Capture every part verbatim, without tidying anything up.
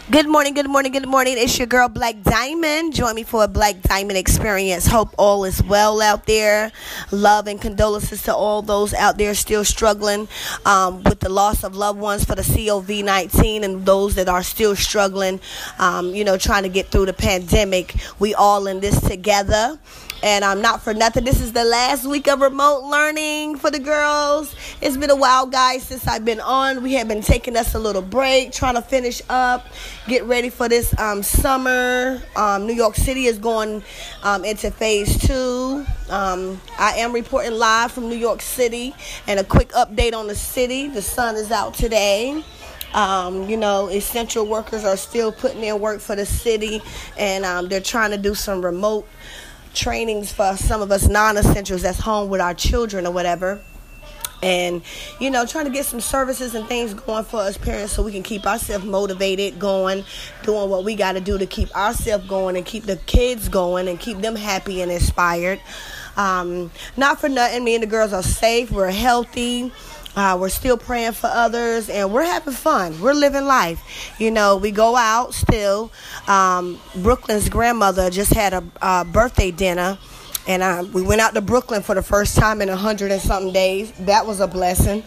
Good morning, good morning, good morning. It's your girl, Black Diamond. Join me for a Black Diamond experience. Hope all is well out there. Love and condolences to all those out there still struggling um, with the loss of loved ones for the C O V nineteen, and those that are still struggling, um, you know, trying to get through the pandemic. We all in this together. And I'm um, not for nothing. This is the last week of remote learning for the girls. It's been a while, guys, since I've been on. We have been taking us a little break, trying to finish up, get ready for this um, summer. Um, New York City is going um, into phase two. Um, I am reporting live from New York City, and a quick update on the city. The sun is out today. Um, you know, essential workers are still putting in work for the city, and um, they're trying to do some remote trainings for some of us non-essentials that's home with our children or whatever, and you know, trying to get some services and things going for us parents so we can keep ourselves motivated, going, doing what we got to do to keep ourselves going and keep the kids going and keep them happy and inspired. Um, not for nothing, me and the girls are safe, we're healthy. Uh, we're still praying for others, and we're having fun. We're living life. You know, we go out still. Um, Brooklyn's grandmother just had a uh, birthday dinner, and uh, we went out to Brooklyn for the first time in a hundred and something days. That was a blessing.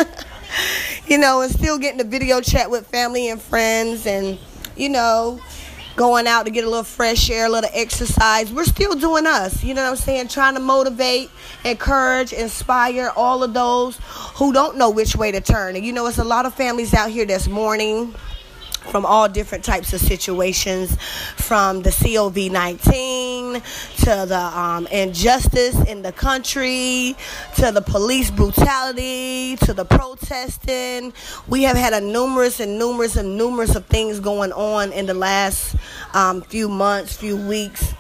You know, and still getting the video chat with family and friends, and, you know, going out to get a little fresh air, a little exercise. We're still doing us, you know what I'm saying? Trying to motivate, encourage, inspire all of those who don't know which way to turn. And, you know, it's a lot of families out here that's mourning from all different types of situations, from the C O V nineteen to the um, injustice in the country, to the police brutality, to the protesting. We have had a numerous and numerous and numerous of things going on in the last um, few months, few weeks,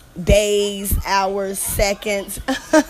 days, hours, seconds.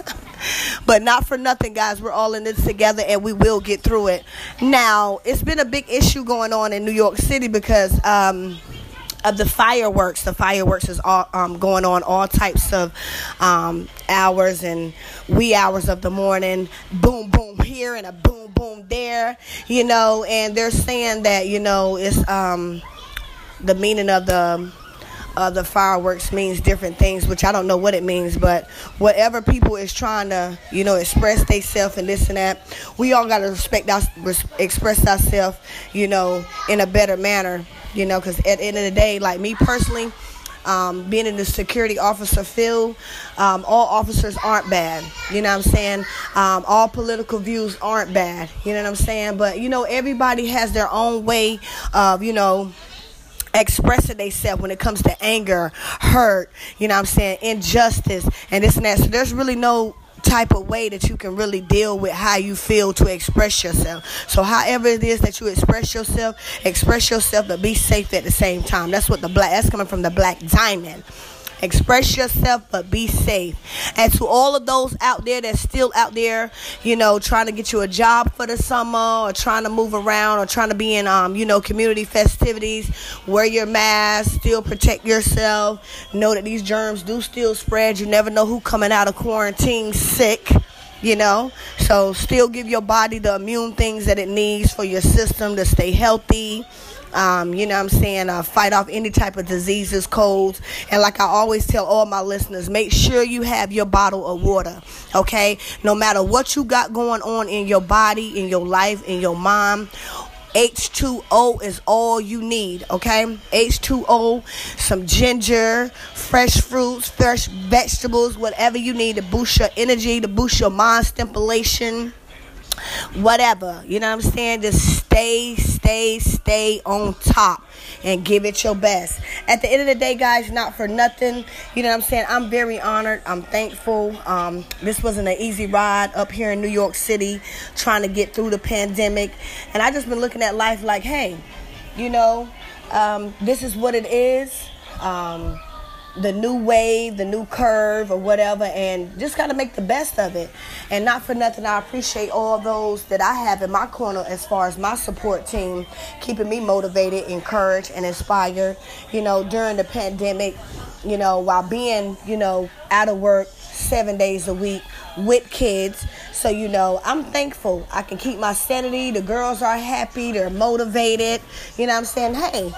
But not for nothing, guys. We're all in this together, and we will get through it. Now, it's been a big issue going on in New York City because um, of the fireworks. The fireworks is all um, going on all types of um, hours and wee hours of the morning. Boom, boom here and a boom, boom there. You know, and they're saying that, you know, it's um, the meaning of the... Uh, the fireworks means different things, which I don't know what it means, but whatever people is trying to, you know, express themselves and this and that, we all got to respect us, res- express ourselves, you know, in a better manner, you know, because at the end of the day, like me personally, um, being in the security officer field, um, all officers aren't bad, you know what I'm saying? Um, all political views aren't bad, you know what I'm saying? But, you know, everybody has their own way of, you know, expressing themselves when it comes to anger, hurt, you know what I'm saying, injustice, and this and that. So there's really no type of way that you can really deal with how you feel to express yourself. So however it is that you express yourself, express yourself, but be safe at the same time. That's what the black, that's coming from the Black Diamond. Express yourself, but be safe. And to all of those out there that's still out there, you know, trying to get you a job for the summer, or trying to move around, or trying to be in, um, you know, community festivities, wear your mask, still protect yourself. Know that these germs do still spread. You never know who coming out of quarantine sick. You know, so still give your body the immune things that it needs for your system to stay healthy. Um, you know what I'm saying, uh, fight off any type of diseases, colds. And like I always tell all my listeners, make sure you have your bottle of water, okay? No matter what you got going on in your body, in your life, in your mind, H two O is all you need, okay? H two O, some ginger, fresh fruits, fresh vegetables, whatever you need to boost your energy, to boost your mind stimulation, whatever, you know what I'm saying? Just stay, stay, stay on top and give it your best. At the end of the day, guys, not for nothing, you know what I'm saying? I'm very honored. I'm thankful. Um, this wasn't an easy ride up here in New York City trying to get through the pandemic. And I just been looking at life like, hey, you know, um, this is what it is. Um, the new wave, the new curve, or whatever, and just got to make the best of it. And not for nothing, I appreciate all those that I have in my corner as far as my support team, keeping me motivated, encouraged, and inspired, you know, during the pandemic, you know, while being, you know, out of work seven days a week with kids. So, you know, I'm thankful. I can keep my sanity. The girls are happy. They're motivated. You know what I'm saying? Hey,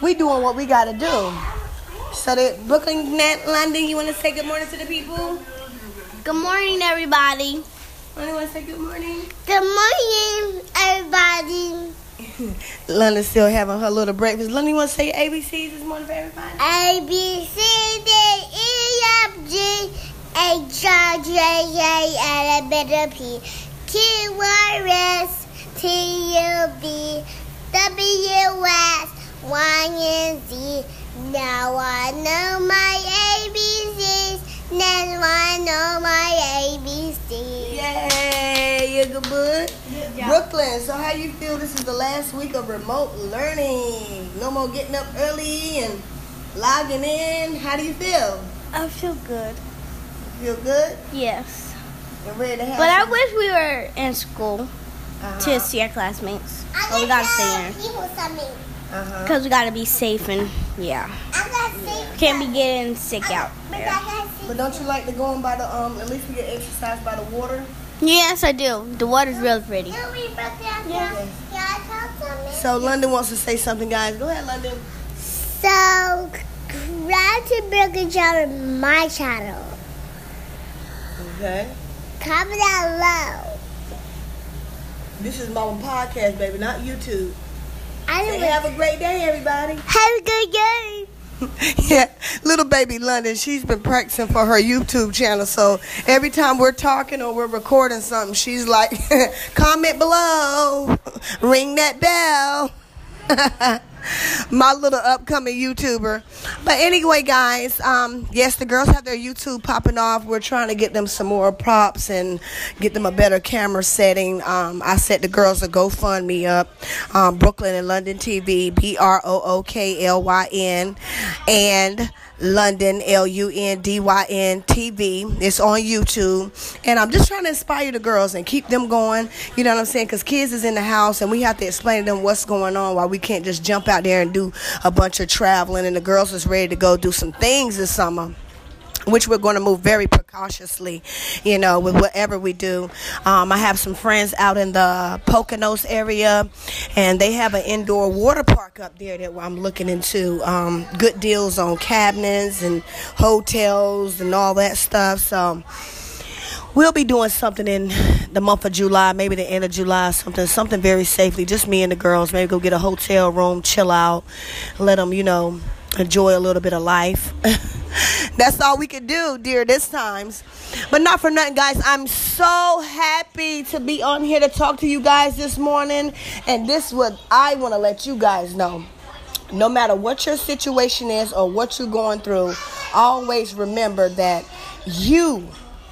we doing what we got to do. So, the Brooklyn, Nat, London, you want to say good morning to the people? Good morning, everybody. London, want to say good morning? Good morning, everybody. London's still having her little breakfast. London, want to say A B Cs this morning for everybody? A, B, C, D, E, F, G, H, I, J, K, L, M, N, P, Q, R, S, T, U, V, W, X, Y, and Z. Now I know my A B Cs. Now I know my A B Cs. Yay, you're good, bud. Brooklyn, so how you feel this is the last week of remote learning? No more getting up early and logging in. How do you feel? I feel good. You feel good? Yes. You're ready to have But I some- wish we were in school uh-huh. to see our classmates. But we gotta stay in. Uh-huh. Because we gotta be safe and, yeah. Can't be getting sick out there. But don't you like to go in by the, um, at least we get exercise by the water? Yes, I do. The water's real pretty. Yeah. So London wants to say something, guys. Go ahead, London. So, subscribe to Brooklyn Channel, my channel. Okay. Comment down below. This is my podcast, baby, not YouTube. I Say, have a great day, everybody. Have a good day. Yeah, little baby London, she's been practicing for her YouTube channel. So every time we're talking or we're recording something, she's like, comment below, ring that bell. My little upcoming YouTuber. But anyway, guys, um, yes, the girls have their YouTube popping off. We're trying to get them some more props and get them a better camera setting. Um, I set the girls a GoFundMe up. Um, Brooklyn and London T V, B R O O K L Y N, and London, L U N D Y N T V. It's on YouTube. And I'm just trying to inspire the girls and keep them going. You know what I'm saying? Because kids is in the house and we have to explain to them what's going on while we can't just jump out there and do a bunch of traveling. And the girls is ready to go do some things this summer, which we're going to move very precautiously, you know, with whatever we do. Um, I have some friends out in the Poconos area, and they have an indoor water park up there that I'm looking into. Um, good deals on cabinets and hotels and all that stuff. So we'll be doing something in the month of July, maybe the end of July, something something very safely. Just me and the girls. Maybe go get a hotel room, chill out, let them, you know, enjoy a little bit of life. That's all we can do, dear, this times. But not for nothing, guys. I'm so happy to be on here to talk to you guys this morning. And this is what I want to let you guys know. No matter what your situation is or what you're going through, always remember that you,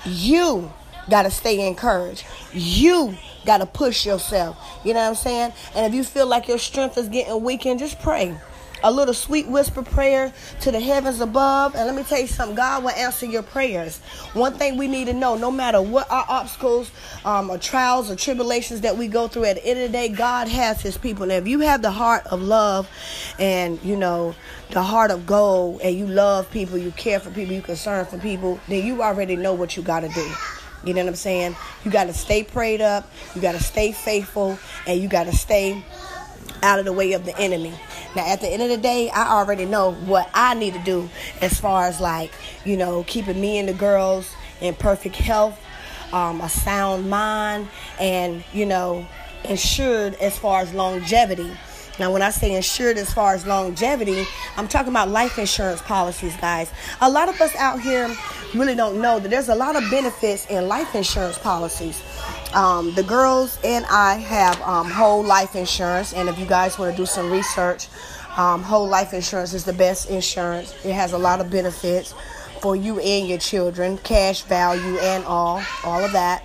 you got to stay encouraged. You got to push yourself. You know what I'm saying? And if you feel like your strength is getting weakened, just pray. A little sweet whisper prayer to the heavens above. And let me tell you something. God will answer your prayers. One thing we need to know, no matter what our obstacles um, or trials or tribulations that we go through, at the end of the day, God has his people. And if you have the heart of love and, you know, the heart of gold, and you love people, you care for people, you concern for people, then you already know what you got to do. You know what I'm saying? You got to stay prayed up. You got to stay faithful. And you got to stay out of the way of the enemy. Now, at the end of the day, I already know what I need to do as far as, like, you know, keeping me and the girls in perfect health, um, a sound mind, and, you know, insured as far as longevity. Now, when I say insured as far as longevity, I'm talking about life insurance policies, guys. A lot of us out here really don't know that there's a lot of benefits in life insurance policies. Um, the girls and I have um, whole life insurance, and if you guys want to do some research, um, whole life insurance is the best insurance. It has a lot of benefits for you and your children, cash value and all, all of that.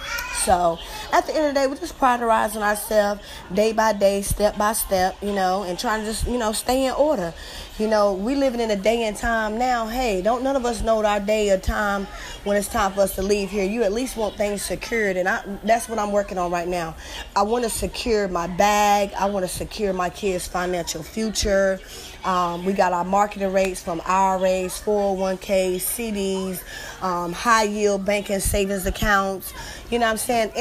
So at the end of the day, we're just prioritizing ourselves day by day, step by step, you know, and trying to just, you know, stay in order. You know, we living in a day and time now. Hey, don't none of us know our day or time when it's time for us to leave here. You at least want things secured, and I, that's what I'm working on right now. I want to secure my bag. I want to secure my kids' financial future. Um, we got our marketing rates from I R As, four oh one Ks, C Ds, um, high yield banking savings accounts. You know what I'm saying? Any, any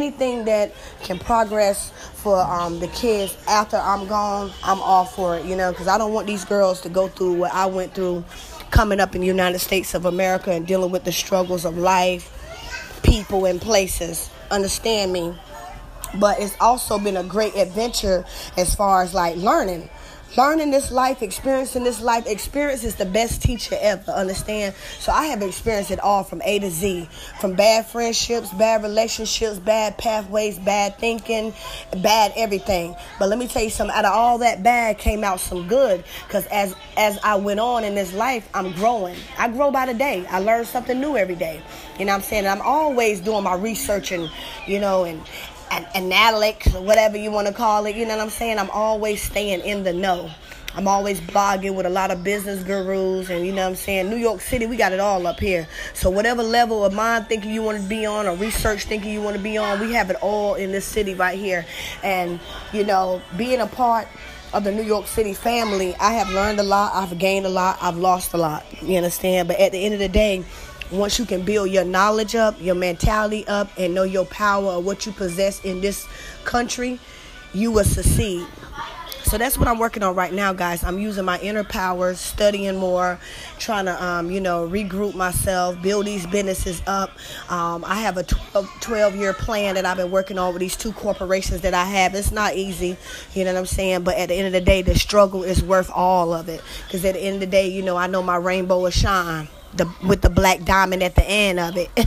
anything that can progress for um, the kids after I'm gone, I'm all for it, you know, because I don't want these girls to go through what I went through coming up in the United States of America and dealing with the struggles of life, people, and places. Understand me? But it's also been a great adventure as far as like learning. Learning this life, experiencing this life. Experience is the best teacher ever, understand? So I have experienced it all from A to Z. From bad friendships, bad relationships, bad pathways, bad thinking, bad everything. But let me tell you something. Out of all that bad came out some good. Because as, as I went on in this life, I'm growing. I grow by the day. I learn something new every day. You know what I'm saying? And I'm always doing my research and, you know, and... and analytics, or whatever you want to call it, you know what I'm saying? I'm always staying in the know. I'm always blogging with a lot of business gurus, and you know what I'm saying? New York City, we got it all up here. So whatever level of mind thinking you want to be on, or research thinking you want to be on, we have it all in this city right here. And, you know, being a part of the New York City family, I have learned a lot, I've gained a lot, I've lost a lot, you understand? But at the end of the day, once you can build your knowledge up, your mentality up, and know your power of what you possess in this country, you will succeed. So that's what I'm working on right now, guys. I'm using my inner powers, studying more, trying to, um, you know, regroup myself, build these businesses up. Um, I have a twelve-year plan that I've been working on with these two corporations that I have. It's not easy, you know what I'm saying? But at the end of the day, the struggle is worth all of it. Because at the end of the day, you know, I know my rainbow will shine. The, with the black diamond at the end of it.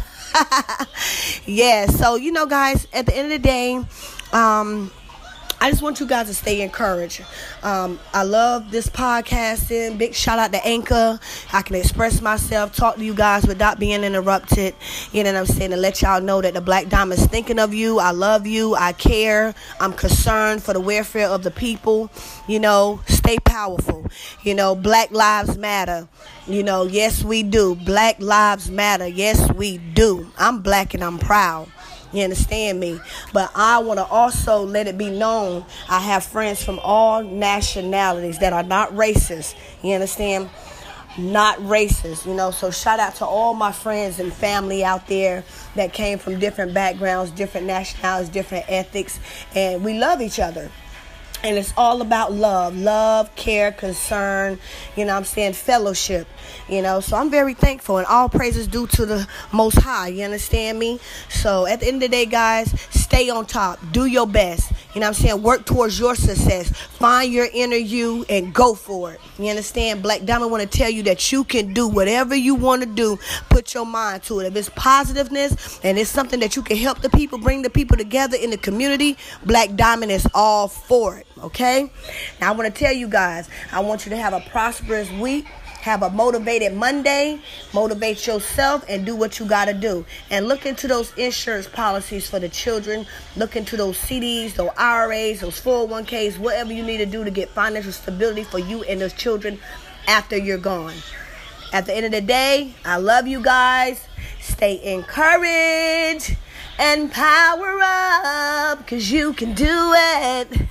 Yeah, so, you know, guys, at the end of the day, um, I just want you guys to stay encouraged. Um, I love this podcasting. Big shout out to Anchor. I can express myself, talk to you guys without being interrupted. You know what I'm saying? And let y'all know that the Black Diamond's thinking of you. I love you. I care. I'm concerned for the welfare of the people. You know, stay powerful. You know, Black Lives Matter. You know, yes, we do. Black Lives Matter. Yes, we do. I'm black and I'm proud. You understand me? But I want to also let it be known I have friends from all nationalities that are not racist. You understand? Not racist, you know. So shout out to all my friends and family out there that came from different backgrounds, different nationalities, different ethics. And we love each other. And it's all about love, love, care, concern, you know what I'm saying, fellowship, you know. So I'm very thankful, and all praises due to the Most High, you understand me? So at the end of the day, guys, stay on top, do your best, you know what I'm saying, work towards your success, find your inner you, and go for it, you understand? Black Diamond want to tell you that you can do whatever you want to do, put your mind to it. If it's positiveness, and it's something that you can help the people, bring the people together in the community, Black Diamond is all for it. Okay? Now I want to tell you guys, I want you to have a prosperous week. Have a motivated Monday. Motivate yourself and do what you got to do. And look into those insurance policies for the children. Look into those C Ds, those I R As, those four oh one Ks, whatever you need to do to get financial stability for you and those children after you're gone. At the end of the day, I love you guys. Stay encouraged and power up, because you can do it.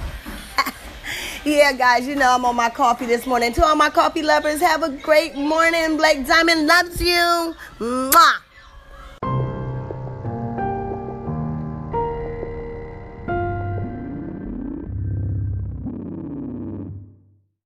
Yeah, guys, you know I'm on my coffee this morning. To all my coffee lovers, have a great morning. Black Diamond loves you. Mwah.